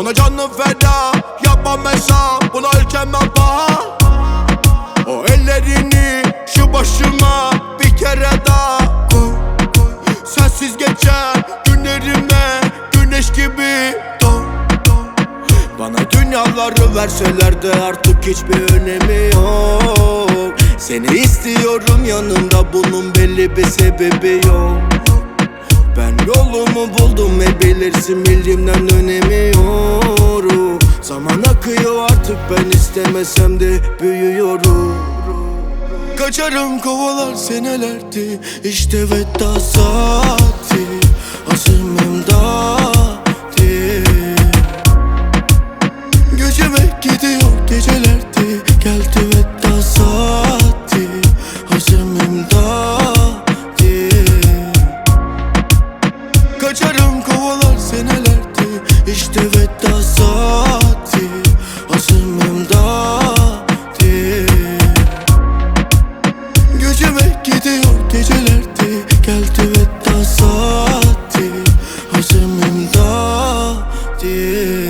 Sana canım feda, yapmam hesap, buna ülkemden paha. O ellerini şu başıma bir kere daha koy. Sensiz geçen günlerime güneş gibi doğ. Bana dünyaları verseler de artık hiçbir önemi yok. Seni istiyorum yanımda, bunun belli bir sebebi yok. Ben yolumu buldum ve bilirsin, bildiğimden önemi yok. Zaman akıyor artık, ben istemesem de büyüyorum. Kaçarım kovalar senelerdi, işte veda saati. Azimimde geceme gidiyor gecelerdi, geldi veda saati. Azimimde kaçarım kovalar senelerdi, işte veda saati. Azimimde geceme gidiyor gecelerdi, geldi veda saati. Azimimde